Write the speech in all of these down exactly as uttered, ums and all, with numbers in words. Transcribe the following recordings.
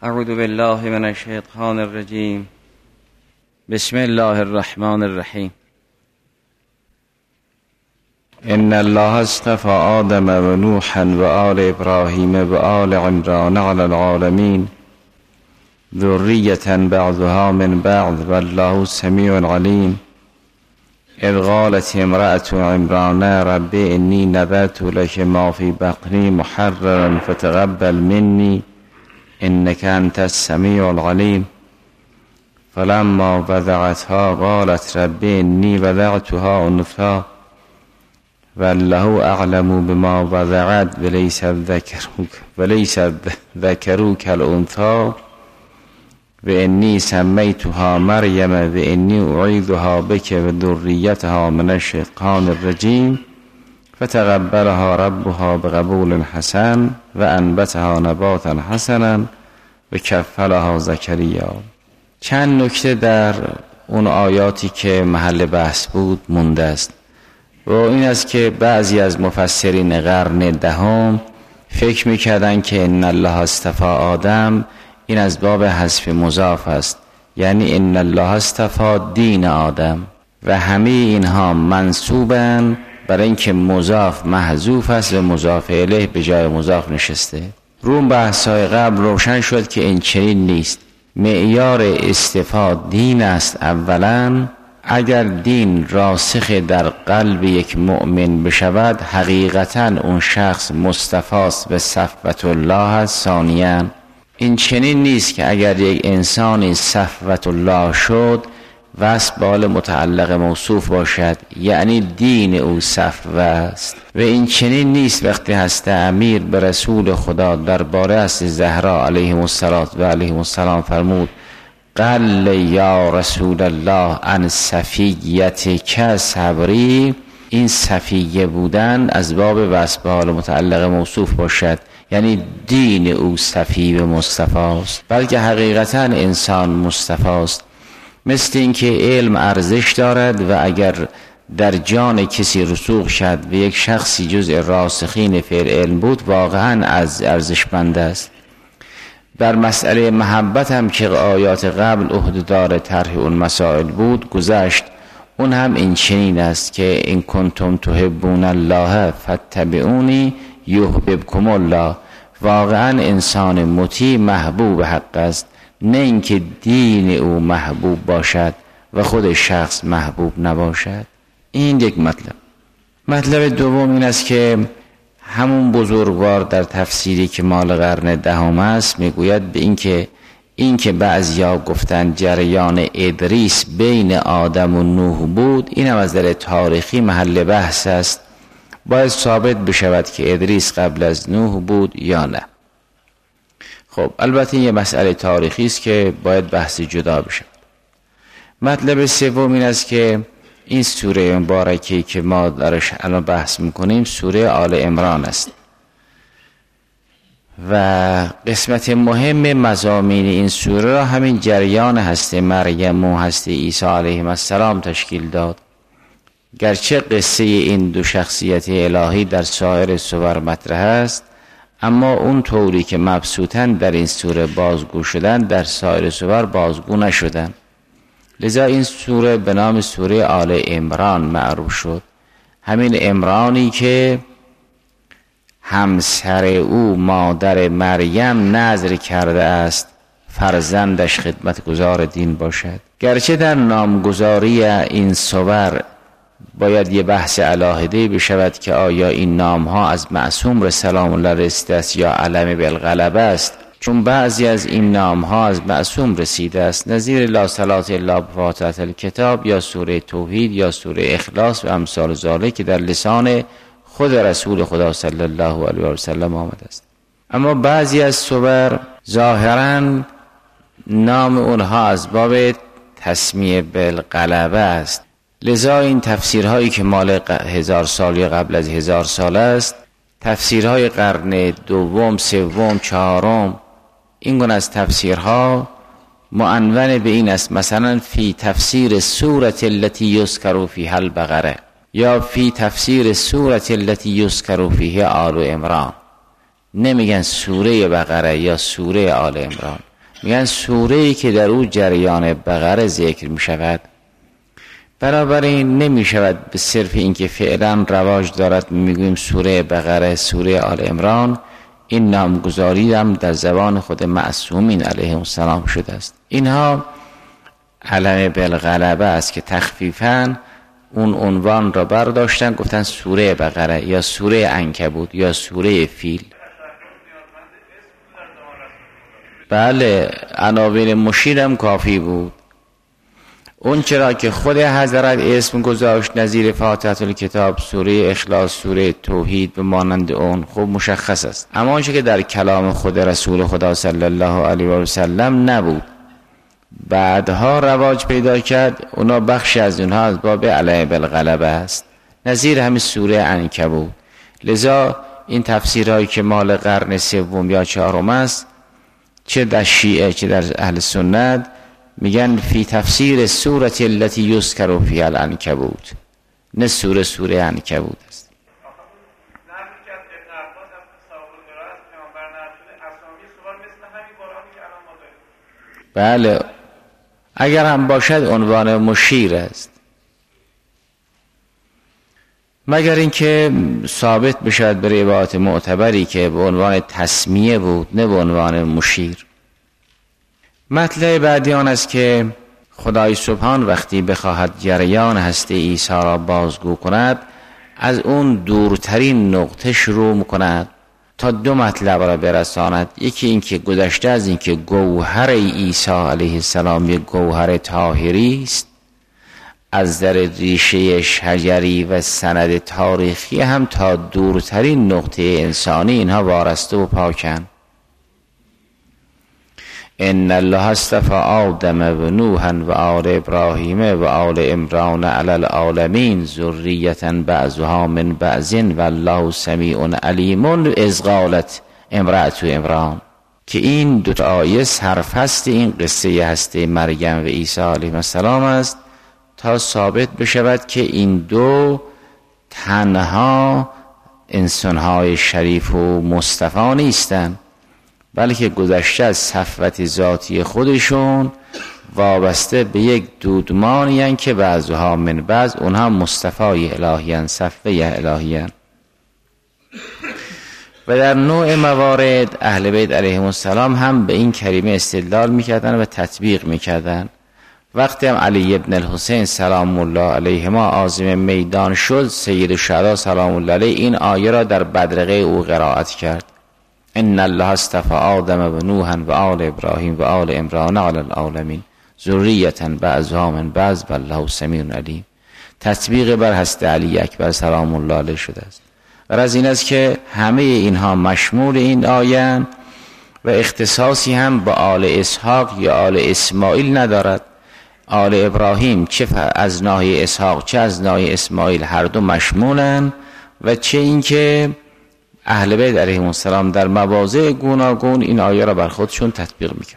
اعوذ بالله من الشیطان الرجیم. بسم الله الرحمن الرحیم. ان الله اصطفى آدم و نوحا و آل ابراهیم و آل عمران علی العالمین ذریة بعضها من بعض والله سمیع علیم. اذ قالت امرأة عمران رب انی نذرت لك ما في بطنی محررا فتقبل منی انك انت السمیع العلیم. فلما وضعتها قالت رب انی وضعتها انثی والله اعلم بما وضعت وليس الذكر وليس الذكر كالانثى واني سميتها مريم واني اعيذها بك وذريتها من الشيطان الرجيم فتقبلها ربها بقبول حسن وانبتها نباتا حسنا وكفلها زكريا. چند نکته در اون آیاتی که محل بحث بود مونده است و این است که بعضی از مفسرین قرن دهم فکر میکردن که ان الله اصطفى آدم این از باب حذف مضاف است، یعنی ان الله اصطفى دین آدم و همه اینها منصوبن برای اینکه مضاف محذوف است و مضاف الیه به جای مضاف نشسته. روم بحث‌های قبل روشن شد که این چنین نیست. معیار اصطفا دین است. اولا اگر دین راسخ در قلب یک مؤمن بشود حقیقتا اون شخص مصطفاست و صفوت الله است. ثانیاً این چنین نیست که اگر یک انسانی صفوت الله شد وصف به حال متعلق موصوف باشد، یعنی دین او صفوه است. و این چنین نیست وقتی هست امیر به رسول خدا درباره است زهرا علیه السلام و علیه السلام فرمود قل یا رسول الله ان صفیت که صبری، این صفیه بودن از باب وصف به حال متعلق موصوف باشد، یعنی دین او صفی و مصطفی است، بلکه حقیقتا انسان مصطفی است. مثل اینکه علم ارزش دارد و اگر در جان کسی رسوخ شد و یک شخصی جزء راسخین فعل علم بود واقعا از ارزشمند است. در مسئله محبت هم که آیات قبل عهده‌دار طرح اون مسائل بود گذشت، اون هم این چنین است که این کنتم تحبون الله فاتبعونی یحببکم الله. واقعا انسان مطیع محبوب حق است، نه اینکه دین او محبوب باشد و خود شخص محبوب نباشد. این یک مطلب. مطلب دوم این است که همون بزرگوار در تفسیری که مال قرن دهم است میگوید به این که این که بعضیا گفتن جریان ادریس بین آدم و نوح بود، این هم از در تاریخی محل بحث است. باید ثابت بشود که ادریس قبل از نوح بود یا نه. خب البته این یه مسئله تاریخی است که باید بحثی جدا بشود. مطلب سوم این است که این سوره مبارکی که ما درش الان بحث میکنیم سوره آل عمران است و قسمت مهم مضامین این سوره را همین جریان هست مریم و هست عیسی علیه السلام تشکیل داد. گرچه قصه این دو شخصیت الهی در سایر سور مطرح است، اما اون طوری که مبسوطاً در این سوره بازگو شدن در سایر سور بازگو نشدن. لذا این سوره به نام سوره آل عمران معروف شد. همین عمرانی که همسر او مادر مریم نذر کرده است فرزندش خدمتگزار دین باشد. گرچه در نامگذاری این سور باید یه بحث علاهده بشود که آیا این نام ها از معصوم سلام الله رسیده است یا علم بالغلبه است، چون بعضی از این نام ها از معصوم رسیده است، نظیر لا صلاة الا بفاتحة الکتاب یا سوره توحید یا سوره اخلاص و امثال ذالک که در لسان خود رسول خدا صلی الله علیه و سلم آمده است. اما بعضی از سور ظاهرا نام اونها از باب تسمیه بالغلبه است. لذا این تفسیرهایی که مال هزار سال یا قبل از هزار سال است، تفسیرهای قرن دوم، سوم، چهارم، این گونه از تفسیرها معنون به این است. مثلا فی تفسیر سوره التي یذکر فیها البقره یا فی تفسیر سوره التي یذکر فیها آل عمران. نمیگن سوره بقره یا سوره آل عمران، میگن سوره‌ای که در او جریان بقره ذکر می شود. بنابراین نمی شود به صرف اینکه فعلا رواج دارد میگوییم سوره بقره، سوره آل عمران، این نامگذاری هم در زبان خود معصومین علیهم السلام شده است. اینها علم بالغلبه است که تخفیفاً اون عنوان را برداشتن گفتن سوره بقره یا سوره عنکبوت یا سوره فیل. بله، عناوین مشیر هم کافی بود. اون چرا که خود حضرت اسم گذاشت نظیر فاتحه الکتاب، سوره اخلاص، سوره توحید به مانند اون، خب مشخص است. اما آنچه که در کلام خود رسول خدا صلی الله علیه و سلم نبود، بعدها رواج پیدا کرد، اونا بخشی از اونها از باب علم بالغلبه است، نظیر همین سوره عنکبوت. لذا این تفسیرهایی که مال قرن سوم یا چهارم است، چه در شیعه چه در اهل سنت، میگن فی تفسیر سورة التي یذکر فیها العنکبوت، نه سوره سوره عنکبوت است. بله، اگر هم باشد عنوان مشیر است، مگر اینکه ثابت بشود به روایات معتبری که به عنوان تسمیه بود نه به عنوان مشیر. مطلب بعدی آن است که خدای سبحان وقتی بخواهد جریان هستی عیسی را بازگو کند، از اون دورترین نقطه شروع میکند تا دو مطلب را برساند. یکی این که گذشته از این که گوهر عیسی علیه السلام یک گوهر طاهری است، از در ریشه شجری و سند تاریخی هم تا دورترین نقطه انسانی اینها وارسته و پاکن. ان الله اصطفى آدم و نوحا و آل ابراهیم و آل عمران علی العالمین ذریة بعضها من بعض والله سمیع علیم اذ قالت امرأة عمران، که این دو تا آیه سرفست این قصه هستی مریم و عیسی علیه السلام است تا ثابت بشود که این دو تنها انسانهای شریف و مصطفی نیستند، بلکه گذشته از صفوت ذاتی خودشون وابسته به یک دودمانی هستند که بعضها من بعض، اونها مصطفی الهی هستند، صفوه الهی هستند. و در نوع موارد اهل بیت علیهم السلام هم به این کریمه استدلال میکردن و تطبیق میکردن. وقتی هم علی ابن الحسین سلام الله علیهما عازم میدان شد، سید الشهدا سلام الله علیه این آیه را در بدرقه او قرائت کرد: ان الله اصطفى آدم و نوحا و آل ابراهیم و آل عمران علی العالمین ذریة بعضها من بعض والله سمیع علیم. تطبیق بر هست علی اکبر سلام الله علیه شده است. و از این است که همه اینها مشمول این آیه و اختصاصی هم با آل اسحاق یا آل اسماعیل ندارد. آل ابراهیم چه از ناحیه اسحاق چه از ناحیه اسماعیل هر دو مشمولن، و چه اینکه اهل بیت علیهم السلام در مواضع گوناگون این آیه را بر خودشون تطبیق میکرد.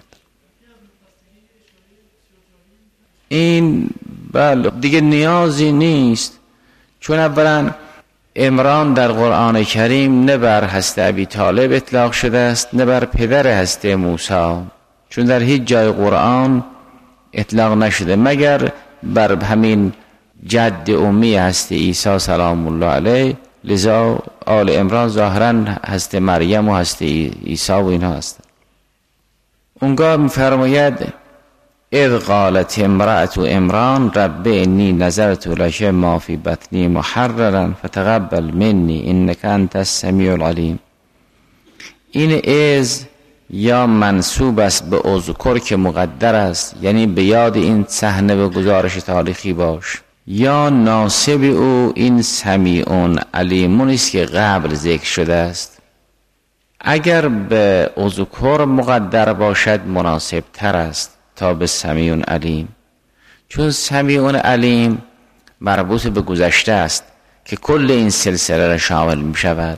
این بله دیگه نیازی نیست، چون اولا عمران در قرآن کریم نه بر حضرت ابی طالب اطلاق شده است نه بر پدر حضرت موسی، چون در هیچ جای قرآن اطلاق نشده مگر بر همین جد امی حضرت عیسی سلام الله علیه. لذا آل عمران ظاهرا حضرت مریم و حضرت عیسی و اینها هستند. اونگاه میفرماید: اذ قالت امرأة عمران رب انی نظرت لک ما فی بطنی محررا فتقبل منی انک انت السمیع العلیم. این از یا منسوب است به اذکر که مقدر است، یعنی به یاد این صحنه و گزارش تاریخی باش، یا ناسب او این سمیعون علیمون است که قبل ذکر شده است. اگر به اذکر مقدر باشد مناسب تر است تا به سمیعون علیم، چون سمیعون علیم مربوط به گذشته است که کل این سلسله را شامل می شود.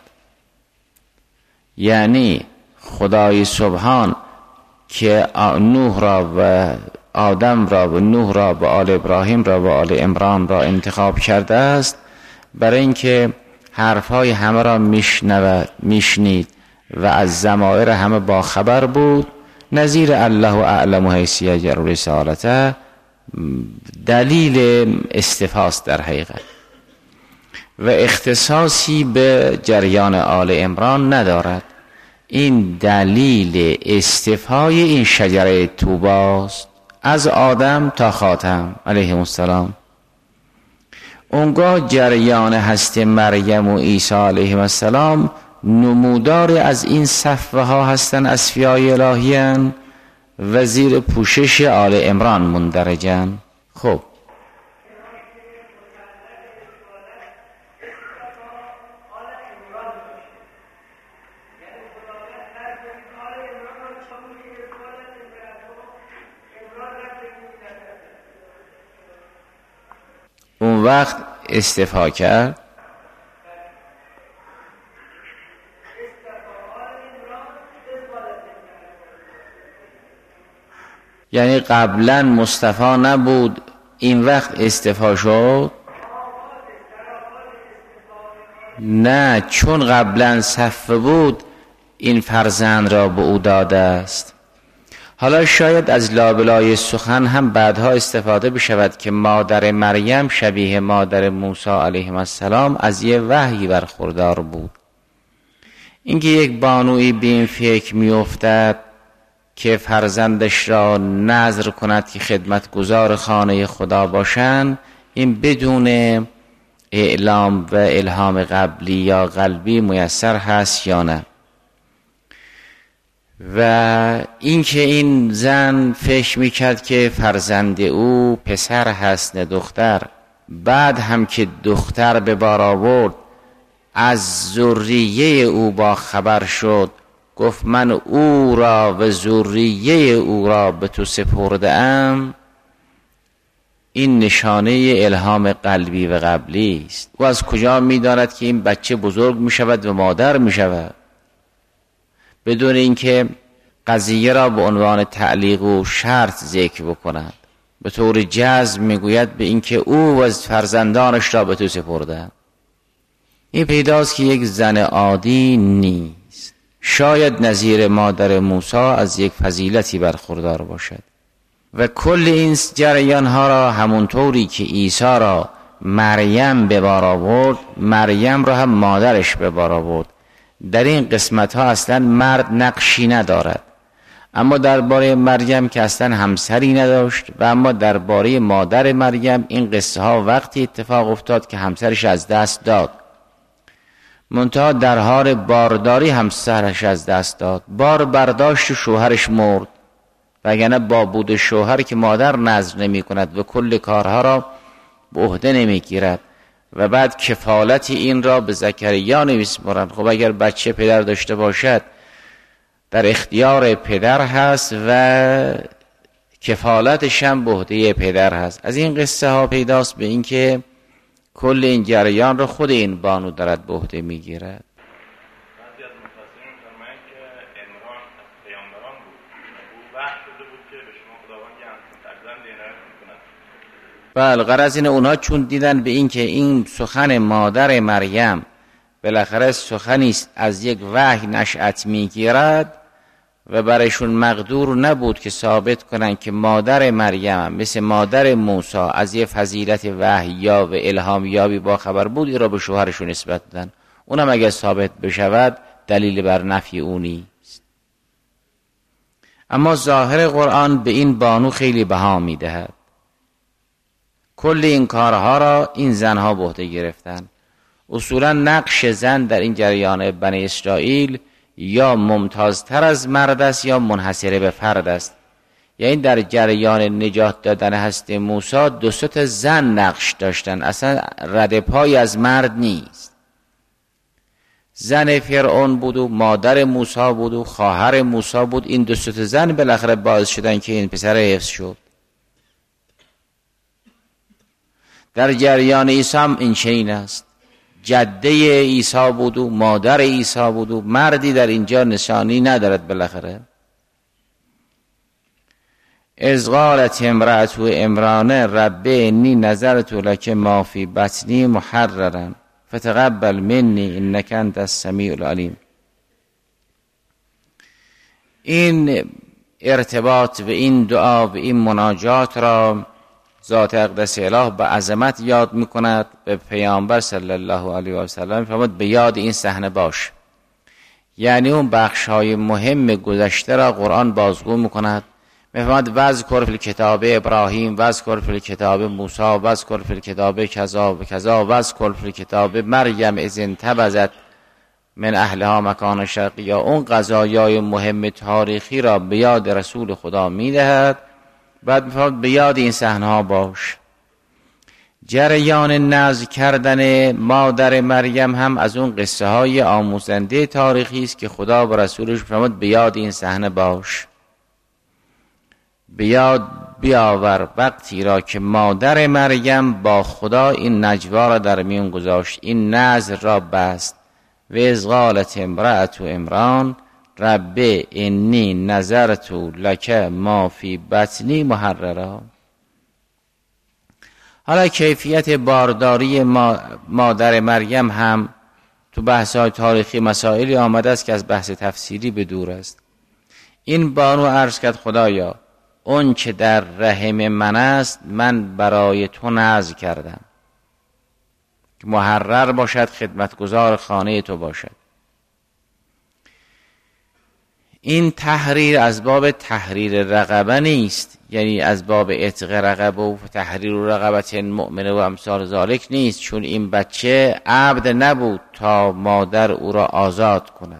یعنی خدای سبحان که نوح را و آدم را و نوح را و آل ابراهیم را و آل عمران را انتخاب کرده است برای اینکه حرفهای همه را میشنود میشنید و از ضمائر همه باخبر بود، نظیر الله اعلم حیث یجعل رسالته دلیل استفاست در حقیقت و اختصاصی به جریان آل عمران ندارد. این دلیل استفای این شجره طوباست از آدم تا خاتم علیه السلام. اونگاه جریان هست مریم و عیسی علیه السلام نمودار از این صفوه ها هستن، اصفیای الهیان و زیر پوشش آل عمران مندرجن. خب اون وقت استفا کرد. یعنی قبلا مصطفی نبود، این وقت استفا شد؟ نه، چون قبلا صفه بود این فرزند را به او داده است. حالا شاید از لابلای سخن هم بعدها استفاده بشود که مادر مریم شبیه مادر موسی علیه السلام از یه وحی برخوردار بود. اینکه یک بانوی به این فکر می افتد که فرزندش را نذر کند که خدمتگزار خانه خدا باشند، این بدون اعلام و الهام قبلی یا قلبی میسر هست یا نه. و اینکه این زن فکر میکرد که فرزند او پسر هست نه دختر، بعد هم که دختر به بار آورد از ذریه او با خبر شد، گفت من او را و ذریه او را به تو سپرده ام، این نشانه الهام قلبی و قبلی است. او از کجا می‌داند که این بچه بزرگ می‌شود و مادر می‌شود؟ بدون اینکه قضیه را به عنوان تعلیق و شرط ذکر بکند، به طور جزم میگوید به اینکه او و فرزندانش را به تو سپرده. این پیداست که یک زن عادی نیست. شاید نظیر مادر موسی از یک فضیلتی برخوردار باشد. و کل این جریان ها را همونطوری که عیسی را مریم به بار آورد، مریم را هم مادرش به بار آورد. در این قسمت ها اصلا مرد نقشی ندارد، اما درباره مریم که اصلا همسری نداشت و اما درباره مادر مریم این قصه ها وقتی اتفاق افتاد که همسرش از دست داد، منتها در حال بارداری همسرش از دست داد، بار برداشت و شوهرش مرد، وگرنه با بود شوهر که مادر نذر نمی کند و کل کارها را به عهده نمی گیرد و بعد کفالت این را به زکریا نمیسپارند. خب اگر بچه پدر داشته باشد در اختیار پدر هست و کفالتش هم به عهده پدر هست. از این قصه ها پیداست به این که کل این جریان را خود این بانو دارد به عهده میگیرد. بله، غرض اینه اونها چون دیدن به این که این سخن مادر مریم بالاخره سخنی است از یک وحی نشأت میگیرد و برایشون مقدور نبود که ثابت کنن که مادر مریم مثل مادر موسی از یک فضیلت وحی یا و الهام یابی با خبر بود، این را به شوهرشون نسبت دادن. اونم اگر ثابت بشود دلیل بر نفی او نیست. اما ظاهر قرآن به این بانو خیلی بها میدهد. کل این کارها را این زنها به عهده گرفتن. اصولا نقش زن در این جریان بنی اسرائیل یا ممتازتر از مرد است یا منحصر به فرد است. یعنی در جریان نجات دادن هست موسی دو سه تا زن نقش داشتن، اصلا رد پای از مرد نیست. زن فرعون بود و مادر موسی بود و خواهر موسی بود. این دو سه تا زن بالاخره باعث شدن که این پسر حفظ شد. در جریان عیسی هم این چنین است. جده عیسی بود و مادر عیسی بود و مردی در اینجا نشانی ندارد. بالاخره اذ قالت امرأة عمران رب انی نذرت لک ما فی بطنی محررا فتقبل منی انک انت السمیع العلیم. این ارتباط به این دعا و این مناجات را ذات اقدس اله به عظمت یاد میکند. به پیامبر صلی الله علیه و سلم فرمود به یاد این صحنه باش. یعنی اون بخش های مهم گذشته را قرآن بازگو میکند. میفرماد وذکر فی الکتاب ابراهیم، وذکر فی الکتاب موسی، وذکر فی الکتاب کذا و کذا، وذکر فی الکتاب مریم اذ انتبذت من اهلها مکان شرقیا. اون قضایای مهم تاریخی را به یاد رسول خدا میدهد. بعد میفرماد به یاد این صحنه ها باش. جریان نزع کردن مادر مریم هم از اون قصه های آموزنده تاریخی است که خدا به رسولش فرمود به یاد این صحنه باش. به یاد بیاور وقتی را که مادر مریم با خدا این نجوا را در میون گذاشت، این نذر را بست. و اذ قالت امرأة عمران رب انی نذرت لک ما فی بطنی محررا. حالا کیفیت بارداری مادر مریم هم تو بحث‌های تاریخی مسائلی آمده است که از بحث تفسیری به دور است. این بانو عرض کرد خدایا اون که در رحم من است من برای تو نذر کردم که محرر باشد، خدمتگزار خانه تو باشد. این تحریر از باب تحریر رقبه نیست، یعنی از باب عتق رقبه و تحریر رقبت مؤمنه و امثال ذالک نیست، چون این بچه عبد نبود تا مادر او را آزاد کند،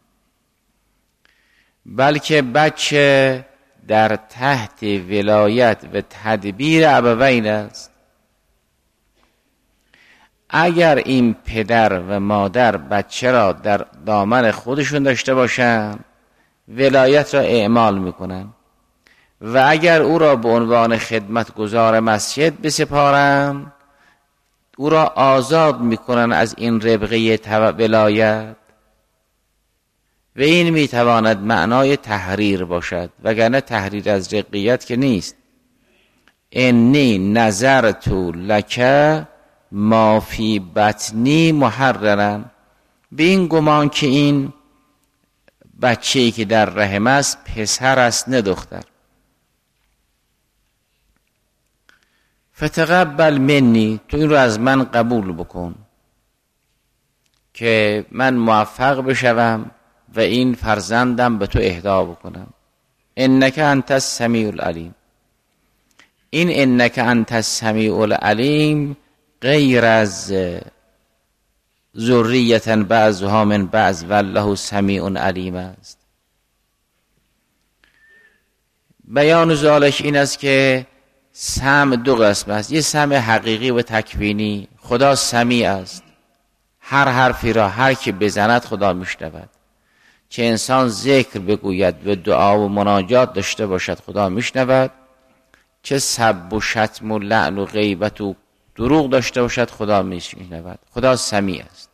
بلکه بچه در تحت ولایت و تدبیر ابوین است. اگر این پدر و مادر بچه را در دامن خودشون داشته باشند ولایت را اعمال میکنن و اگر او را به عنوان خدمتگزار مسجد بسپارن او را آزاد میکنن از این ربقه ولایت و این میتواند معنای تحریر باشد، وگرنه تحریر از رقیت که نیست. انی نذرت لک ما فی بطنی محررا، به این گمان که این بچه‌ای که در رحم است پسر است نه دختر. فتقبل منی، تو این رو از من قبول بکن که من موفق بشوم و این فرزندم به تو اهدا بکنم. انک انت السمیع العلیم. این انک انت السمیع العلیم غیر از ذریة بعضها من بعض والله سمیع علیم است. بیان ذالک این است که سمع دو قسم است. یه سمع حقیقی و تکوینی، خدا سمیع است، هر حرفی را هر که بزند خدا میشنود. چه انسان ذکر بگوید و دعا و مناجات داشته باشد خدا میشنود، چه سب و شتم و لعن و غیبت و دروغ داشته باشد خدا میشنود. خدا سمیع است.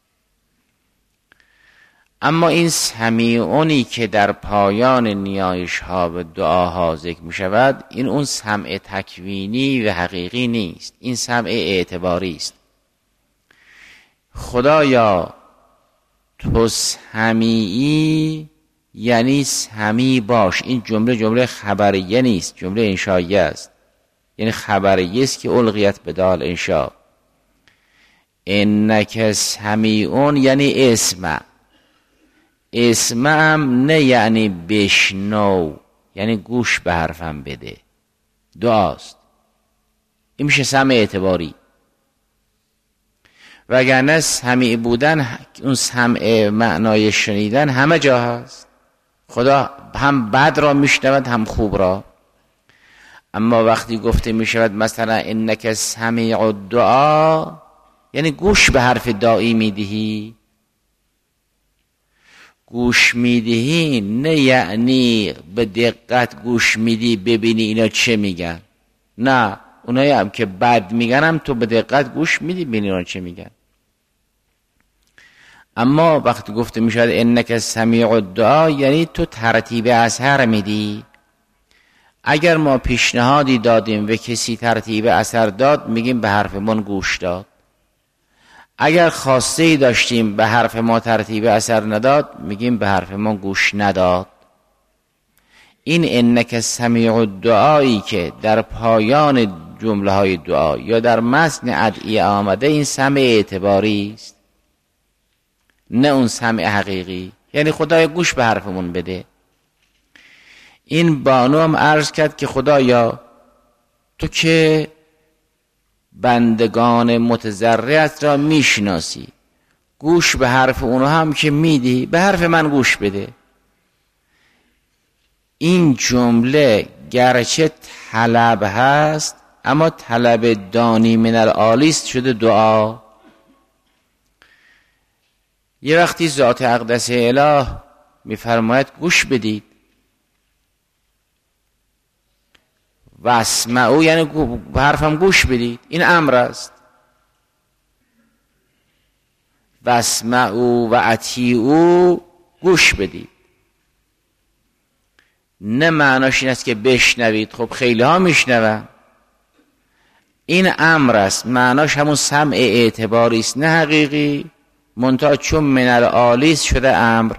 اما این سمیعونی که در پایان نیایش ها و دعاها ذکر می شود، این اون سمع تکوینی و حقیقی نیست، این سمع اعتباری است. خدایا تو سمیعی یعنی سمیع باش. این جمله جمله خبریه نیست، جمله انشائیه است، یعنی خبریه است که الغیت بدال انشاء. انک سمیعون یعنی اسمع. اسمم نه یعنی بشنو، یعنی گوش به حرفم بده. دعاست. این میشه سمع اعتباری. وگرنه سمیع بودن، اون سمع معنای شنیدن همه جا هست. خدا هم بد را میشنود هم خوب را. اما وقتی گفته میشود مثلا انک سمیع الدعا، یعنی گوش به حرف داعی میدهی. گوش میدهی نه یعنی به دقت گوش میدی ببینی اینا چه میگن. نه، اونایی هم که بد میگن هم تو به دقت گوش میدی ببینی اینا چه میگن. اما وقتی گفته میشود انک سمیع الدعا، یعنی تو ترتیب اثر میدی. اگر ما پیشنهادی دادیم و کسی ترتیب اثر داد میگیم به حرف من گوش داد. اگر خواسته ای داشتیم به حرف ما ترتیب اثر نداد میگیم به حرف ما گوش نداد. این انک سمیع الدعایی که در پایان جمله های دعا یا در متن ادعیه آمده، این سمع اعتباری است، نه اون سمع حقیقی. یعنی خدای گوش به حرفمون بده. این بانو هم عرض کرد که خدایا تو که بندگان متضرعت را میشناسی، گوش به حرف اونو هم که میدی، به حرف من گوش بده. این جمله گرچه طلب هست اما طلب دانی من العالیست شده دعا. یه وقتی ذات اقدس اله میفرماید گوش بدید، و اسمعوا یعنی به حرفم گوش بدید، این امر است. و اسمعوا و اطیعوا، گوش بدید. نه معناش این است که بشنوید، خب خیلی ها میشنون، این امر است، معناش همون سمع اعتباری است، نه حقیقی، منتها چون من العالی شده امر.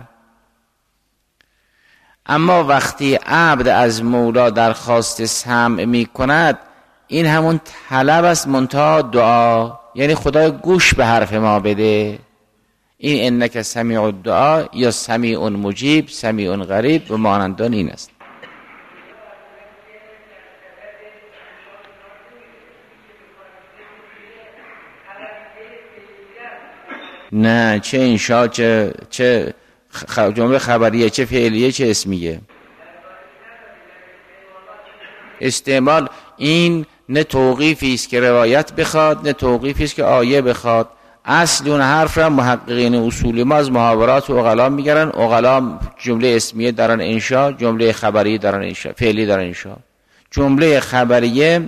اما وقتی عبد از مولا درخواست سمع می کند، این همون طلب است منتها دعا، یعنی خدای گوش به حرف ما بده. این انک سمیع الدعا یا سمیع مجیب، سمیع قریب و مانندان این است. نه چه انشاء، چه چه جمله خبریه، چه فعلیه، چه اسمیه. استعمال این نه توقیفی است که روایت بخواد، نه توقیفی است که آیه بخواد. اصل اون حرف را محققین اصول ما از محاورات و عقلا میگرن. عقلا جمله اسمیه دارن انشاء، جمله خبریه دارن انشاء، فعلی دارن انشاء. جمله خبریه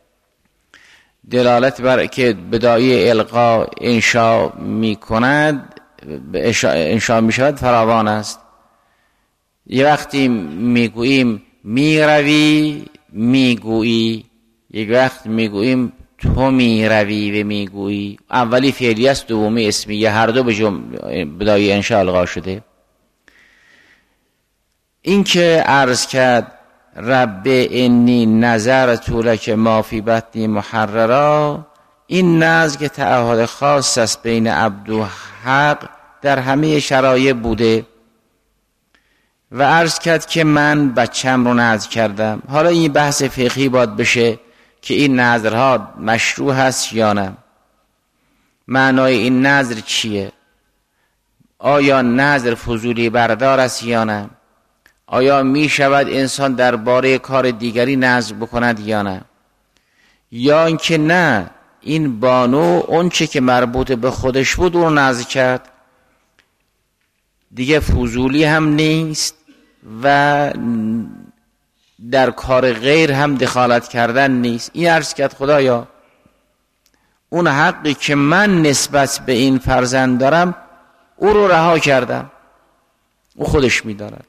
دلالت بر که بدایه القا انشاء می کند، انشاء می شود فراوان است. یه وقتی میگوییم میروی میگویی، یک وقت میگوییم تو میروی و میگویی. اولی فعلی است، دومی اسمیه، هر دو به بدایه انشاء القا شده. این که عرض کرد رب انی نظرت لک ما فی بطنی محررا، این نظر که تعهد خاص است بین عبد و حق در همه شرایط بوده. و عرض کرد که من بچم رو نذر کردم. حالا این بحث فقهی باید بشه که این نذرها مشروع هست یا نه، معنای این نذر چیه، آیا نذر فضولی بردار است یا نه، آیا می شود انسان درباره کار دیگری نذر بکند یا نه، یا اینکه نه این بانو اون چه که مربوط به خودش بود اون نذر کرد، دیگه فضولی هم نیست و در کار غیر هم دخالت کردن نیست. این عرض کرد خدایا اون حقی که من نسبت به این فرزند دارم او رو رها کردم، او خودش می‌داند،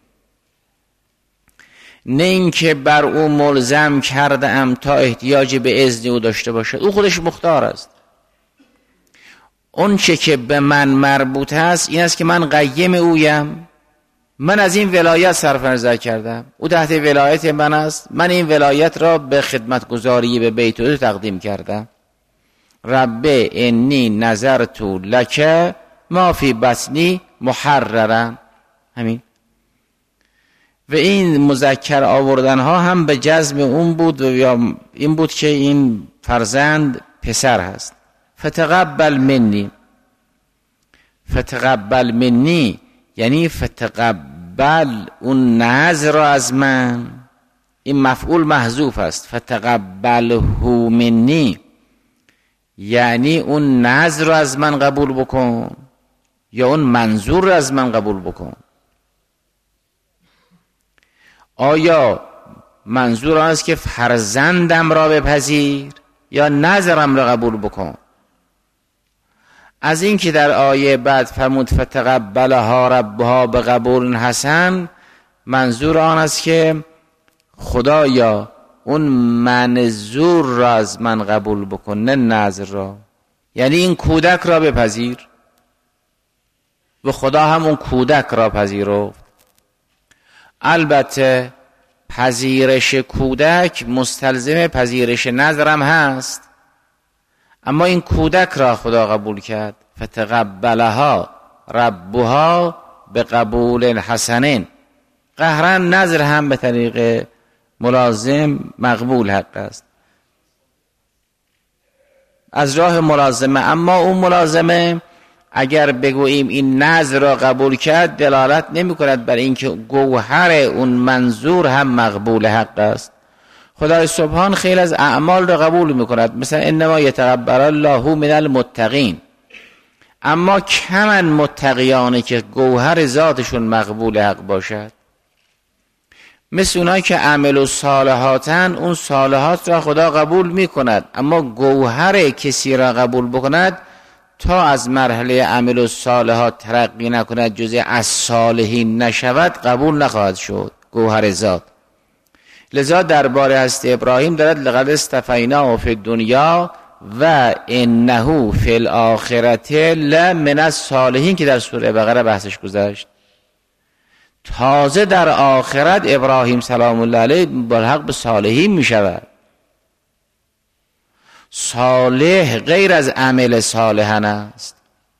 نه اینکه بر او ملزم کرده ام تا احتیاج به اذن او داشته باشد، او خودش مختار است. اون چه که به من مربوط است این است که من قیم اویم، من از این ولایت صرف نظر کردم، او تحت ولایت من است، من این ولایت را به خدمتگزاری به بیت او تقدیم کردم. رب انی نظرت لک ما فی بطنی محررا، همین. و این مذکر آوردن ها هم به جزم اون بود و این بود که این فرزند پسر هست. فتقبل منی، فتقبل منی یعنی فتقبل اون نذر را از من، این مفعول محذوف است. فتقبله منی یعنی اون نذر را از من قبول بکن یا اون منظور را از من قبول بکن. آیا منظور آن است که فرزندم را بپذیر یا نظرم را قبول بکن؟ از این که در آیه بعد فرمود فتقبلها ربها به قبول حسن، منظور آن است که خدایا اون منظور را از من قبول بکن نه نظر را، یعنی این کودک را بپذیر. و خدا هم اون کودک را پذیرفت. البته پذیرش کودک مستلزم پذیرش نظر هم هست، اما این کودک را خدا قبول کرد. فتقبلها ربها به قبول حسن. قهرا نظر هم به طریق ملازم مقبول حق است از راه ملازمه. اما اون ملازمه اگر بگوییم این نظر را قبول کرد، دلالت نمی کند بر اینکه گوهر اون منظور هم مقبول حق است. خدای سبحان خیلی از اعمال را قبول می کند، مثلا انما یتقبل الله من المتقین، اما کمن متقیانه که گوهر ذاتشون مقبول حق باشد. مثل اونایی که عمل و صالحاتن، اون صالحات را خدا قبول می کند، اما گوهر کسی را قبول بکند تا از مرحله عمل و صالحات ترقی نکند، جزء از صالحین نشود، قبول نخواهد شد گوهر ذات. لذا درباره حضرت ابراهیم دارد لقد اصطفیناه فی الدنیا و انه فی الاخرة لمن الصالحین که در سوره بقره بحثش گذشت. تازه در آخرت ابراهیم سلام الله علیه ملحق به صالحین می شود. صالح غیر از عمل صالحان است.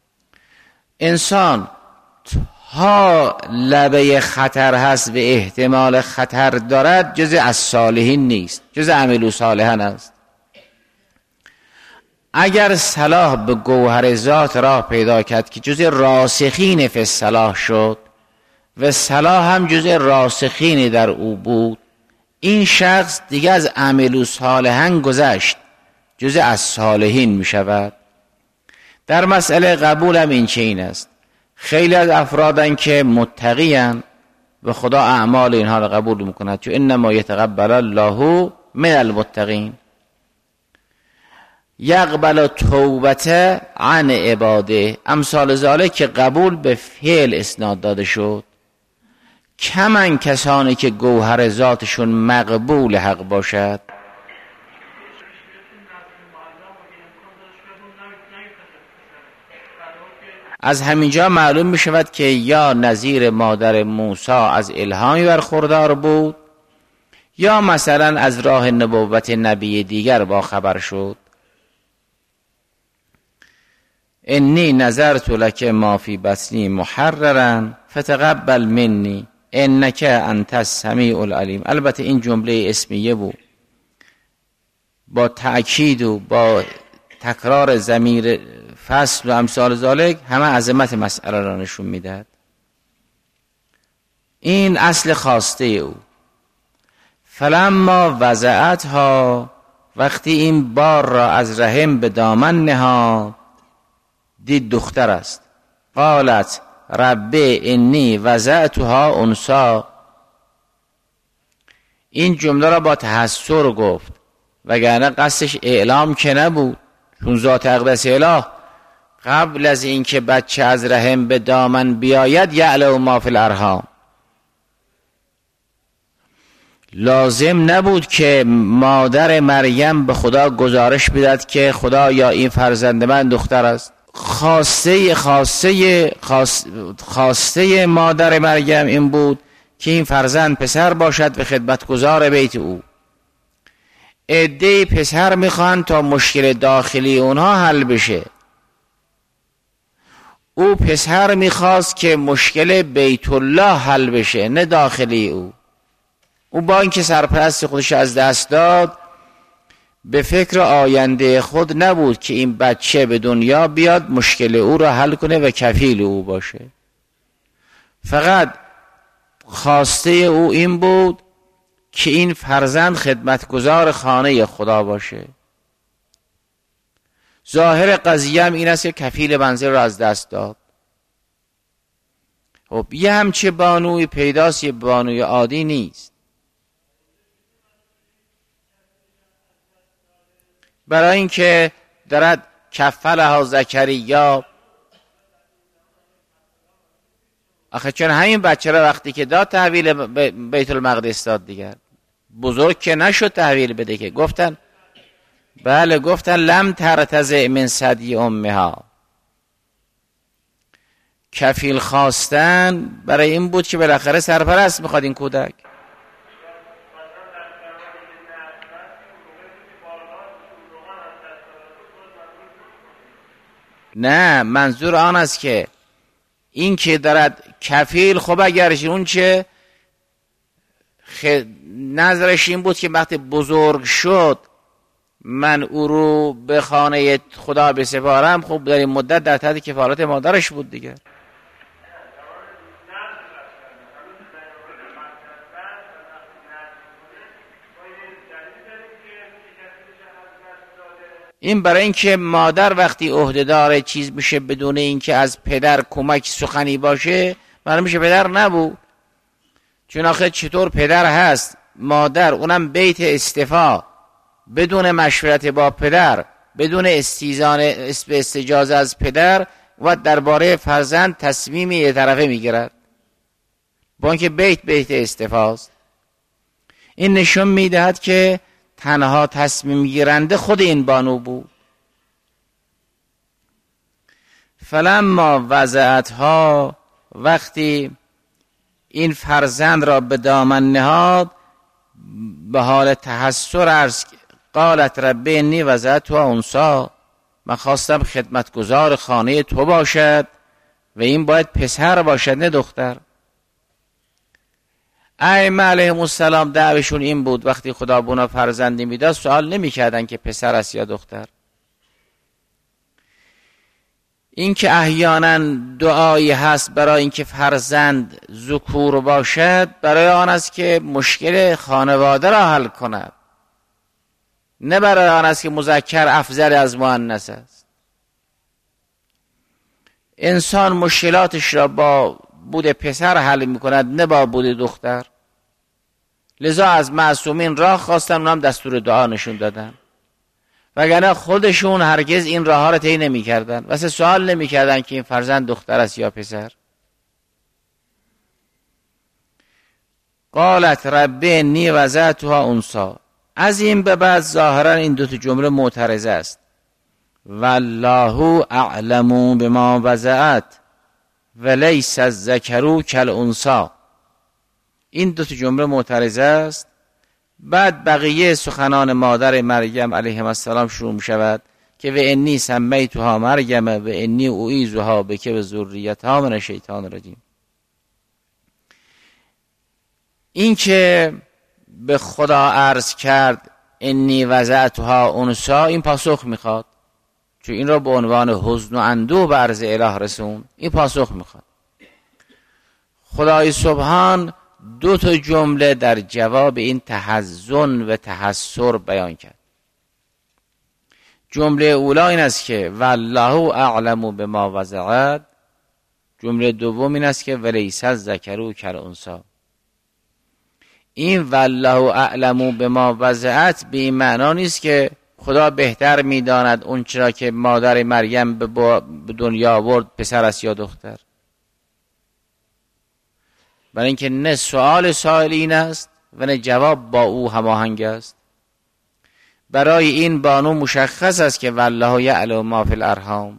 انسان تا لبه خطر هست و احتمال خطر دارد، جز از صالحین نیست، جز عمل صالحان است. اگر صلاح به گوهر ذات راه پیدا کرد که جز راسخین فی الصلاح شد و صلاح هم جز راسخین در او بود، این شخص دیگه از عمل صالحان گذشت، جز از صالحین می شود. در مسئله قبول هم این چنین است. خیلی از افرادن که متقیان و خدا اعمال اینها را قبول میکند، چون انما یتقبل الله من المتقین. یقبل توبته عن عباده، امثال ذالک که قبول به فعل اسناد داده شد. کمن کسانی که گوهر ذاتشون مقبول حق باشد. از همینجا معلوم می شود که یا نظیر مادر موسی از الهامی برخوردار بود، یا مثلا از راه نبوت نبی دیگر با خبر شد. انی نظرت لک ما فی بطنی محررا فتقبل منی انک انت السمیع العلیم. البته این جمله اسمیه بود، با تأکید و با تکرار ضمیر فصل و امثال ذالک همه عظمت مسئله را نشون میدهد. این اصل خواسته او. فلما وضعتها، وقتی این بار را از رحم به دامن نهاد، دید دختر است. قالت رب انی وضعتها انثی. این جمله را با تحسر گفت، وگرنه قصدش اعلام که نبود، چون ذات اقدس اله قبل از اینکه بچه از رحم به دامن بیاید یعلم ما فی الارحام، لازم نبود که مادر مریم به خدا گزارش بدهد که خدا یا این فرزند من دختر است. خواسته خواسته خواسته مادر مریم این بود که این فرزند پسر باشد و خدمتگزار بیت او. عده پسر میخوان تا مشکل داخلی اونها حل بشه. او پسر میخواست که مشکل بیت الله حل بشه، نه داخلی او. او با اینکه سرپرست خودش از دست داد، به فکر آینده خود نبود که این بچه به دنیا بیاد مشکل او را حل کنه و کفیل او باشه. فقط خواسته او این بود که این فرزند خدمتگزار خانه خدا باشه. ظاهر قضیه هم این است که کفیل منزل را از دست داد. خب یه همچه بانوی پیداست، یه بانوی عادی نیست. برای اینکه دارد کفلها زکریا، آخه چون همین بچه را وقتی که داد تحویل بیت المقدس داد دیگر، بزرگ که نشد تحویل بده که گفتن بله گفتن لم ترتضع من ثدی امها. کفیل خواستن برای این بود که بالاخره سرپرست میخواد این کودک. نه، منظور آن است که این که دارد کفیل، خب اگرش اون چه خ... نظرش این بود که وقتی بزرگ شد من او رو به خانه خدا بسپارم، خب در این مدت در تحت کفالت مادرش بود دیگه. این برای اینکه مادر وقتی عهدهدار چیز میشه بدون اینکه از پدر کمک سخنی باشه، معلوم میشه پدر نبود. چون آخه چطور پدر هست، مادر اونم بیت استفا، بدون مشورت با پدر، بدون استیزان استجازه از پدر و درباره فرزند تصمیمی یه طرفه میگیرد، با اینکه بیت بیت استفاست. این نشون میدهد که تنها تصمیم گیرنده خود این بانو بود. فلما وضعتها، وقتی این فرزند را به دامن نهاد به حال تحسر عرض قالت رب انی وضعتها انثی، من خواستم خدمتگزار خانه تو باشد و این باید پسر باشد نه دختر. ائمه علیهم السلام دعوشون این بود وقتی خدا به اونا فرزندی میداد سوال نمیکردن که پسر است یا دختر. این که احیانا دعایی هست برای اینکه فرزند ذکور باشد، برای آن است که مشکل خانواده را حل کند، نه برای آن است که مذکر افضل از مؤنث است. انسان مشکلاتش را با بود پسر حل میکند نه با بود دختر. لذا از معصومین راه خواستن، اونم دستور دعا نشون دادن، وگرنه خودشون هرگز این راه ها را طی نمی‌کردن، واسه سوال نمی‌کردن که این فرزند دختر است یا پسر. قالت رب انی وضعتها انثی، از این به بعد ظاهرا این دو تا جمله معترضه است. والله اعلم بما وضعت ولیس الذکر کالانثی، این دو تا جمله معترضه است. بعد بقیه سخنان مادر مریم علیه السلام شروع می شود که و انی سمیتها مریم و انی اعیذها بک و ذریتها من الشیطان الرجیم. این که به خدا عرض کرد انی وضعتها انثی، این پاسخ میخواد، چون این را به عنوان حزن و اندوه به عرض اله رسون، این پاسخ میخواد. خدای سبحان دو تا جمله در جواب این تحزن و تحسر بیان کرد. جمله اولا این است که والله اعلم بما وضعت، جمله دوم این است که ولیس الذکر کالانثی. این والله اعلم بما وضعت به این معنا نیست که خدا بهتر میداند اون چرا که مادر مریم به دنیا آورد پسر است یا دختر، برای اینکه نه سؤال سائل این است و نه جواب با او هماهنگ است. برای این بانو مشخص است که والله یعلم ما فی الارحام.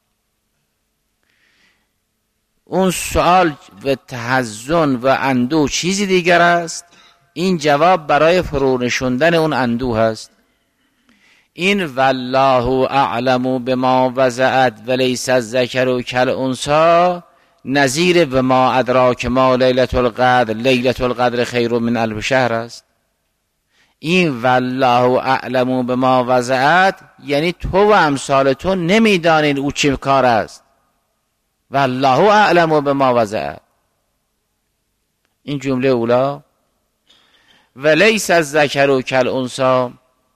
اون سؤال و تحزن و اندوه چیزی دیگر است، این جواب برای فرو نشوندن اون اندوه است. این والله اعلم بما وضعت ولیس الذکر کالانثی نظیر و ما ادراک ما لیلة القدر لیلة القدر خیر من الف شهر است. این والله اعلم بما وضعت یعنی تو و امثال تو نمیدانید او چه کار است. والله اعلم بما وضعت، این جمله اولا. ولیس الذکر کالانثی،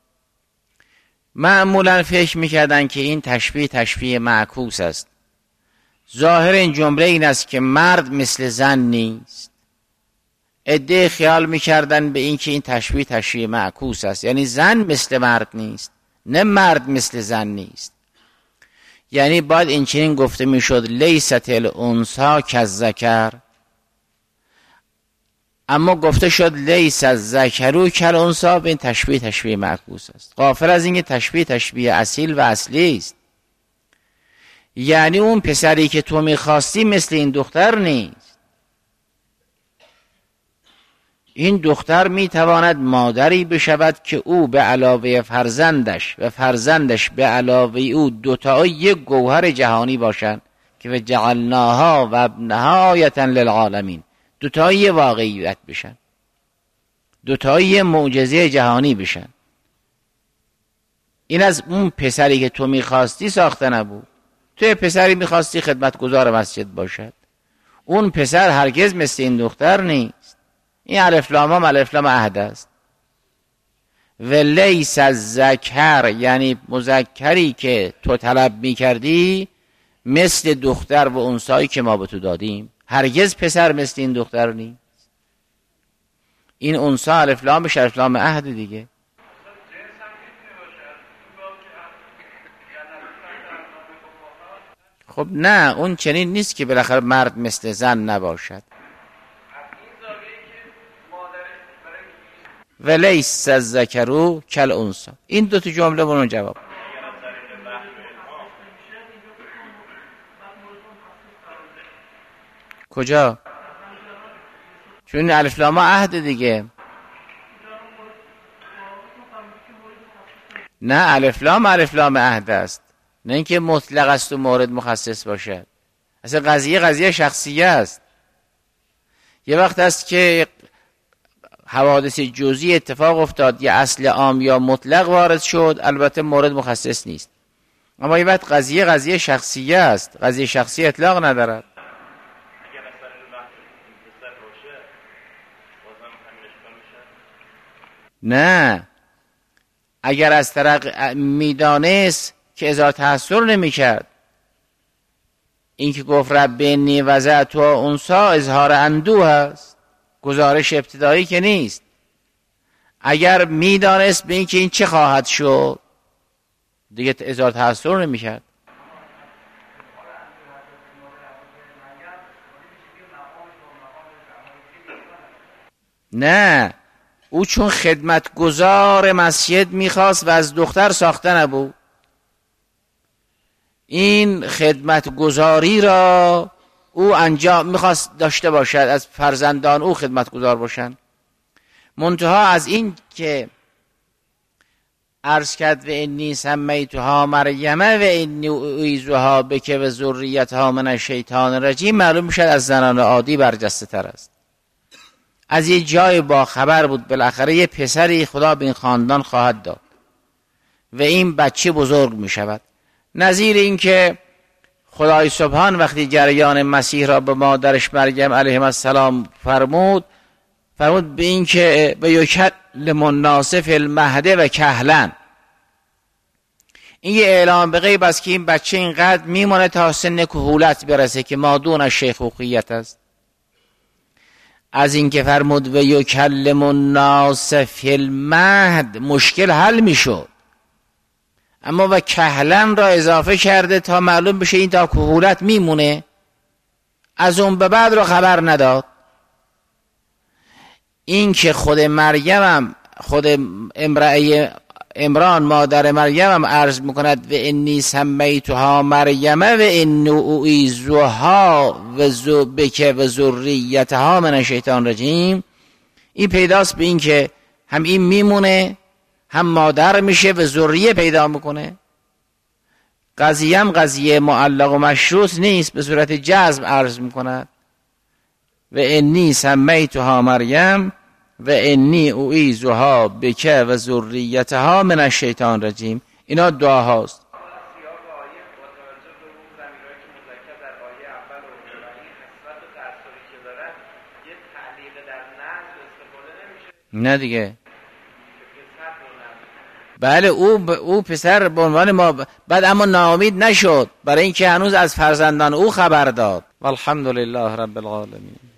معمولا فکر میکردن که این تشبیه تشبیه معکوس است. ظاهر این جمله این است که مرد مثل زن نیست. عده خیال میکردن به این که این تشبیه تشبیه معکوس است، یعنی زن مثل مرد نیست، نه مرد مثل زن نیست. یعنی باید این چنین گفته میشد لیست الانثی کالذکر، اما گفته شد لیس الذکر کالانثی، به این تشبیه تشبیه معکوس است. غافل از اینکه تشبیه تشبیه اصیل و اصلی است. یعنی اون پسری که تو میخواستی مثل این دختر نیست. این دختر میتواند مادری بشود که او به علاوه فرزندش و فرزندش به علاوه او دوتا یک گوهر جهانی باشند که و جعلناها و ابنها آیة للعالمین، دوتایی واقعیت بشن، دوتایی معجزه جهانی بشن. این از اون پسری که تو میخواستی ساخته نبود. تو پسری میخواستی خدمتگزار مسجد باشد، اون پسر هرگز مثل این دختر نیست. این الف لام هم الف لام عهد است. و لیس الذکر، یعنی مذکری که تو طلب میکردی مثل دختر و انثایی که ما به تو دادیم. هرگز پسر مثل این دختر نیست. این انثی الف لامش الف لام عهد دیگه. خب نه، اون چنین نیست که بالاخره مرد مثل زن نباشد. و لیس الذکر کالانثی. این دو تا جمله اون جواب. کجا؟ چون الف لام عهد دیگه. نه، الف لام الف لام عهد است، نه اینکه مطلق است و مورد مخصص باشد. اصلا قضیه قضیه شخصیه است. یه وقت است که حوادث جزئی اتفاق افتاد، یا اصل عام یا مطلق وارد شد، البته مورد مخصص نیست. اما یه وقت قضیه قضیه شخصیه است، قضیه شخصی اطلاق ندارد. نه، اگر از طرق میدانست که اظهار تحسر نمی کرد. این که گفت رب انی وضعت انثی اظهار اندوه است، گزارش ابتدایی که نیست. اگر میدانست به این که این چه خواهد شد دیگه اظهار تحسر نمی کرد. نه، او چون خدمتگزار مسجد میخواست و از دختر ساخته نبود. این خدمتگزاری را او انجام میخواست داشته باشد، از فرزندان او خدمتگزار باشند. منتها از این که عرض کرد و انی سمیتها مریم و انی اعیذها بک و ذریتها من الشیطان الرجیم، معلوم میشد از زنان عادی برجسته تر است. از یه جای با خبر بود بالاخره یه پسری خدا به این خاندان خواهد داد و این بچه بزرگ می شود. نظیر این که خدای سبحان وقتی جریان مسیح را به مادرش مریم علیه السلام فرمود، فرمود به این که به یکلم الناس فی المهد و کهلا. این یه اعلام به غیب است که این بچه اینقدر میمونه تا سن کهولت برسه که مادون از شیخوخیت است. از این که فرمود و یکلم الناس فی المهد مشکل حل میشد، اما و کهلا را اضافه کرده تا معلوم بشه این تا کهولت میمونه. از اون به بعد رو خبر نداد. این که خود مریم، خود امرأه عمران مادر مریم هم عرض میکند و انی سمیتها مریم و انی اعیذها و بک و ذریتها من الشیطان الرجیم، این پیداست به این که هم این میمونه هم مادر میشه و ذریه پیدا میکنه. قضیه هم قضیه معلق و مشروط نیست، به صورت جزم عرض میکند و انی سمیتها مریم و انی اعیذها بک و ذریتها من الشیطان الرجیم. اینا دعاهاست. نه دیگه. بله، او او پسر به عنوان ما، بعد اما ناامید نشد، برای اینکه هنوز از فرزندان او خبر داد. والحمدلله رب العالمین.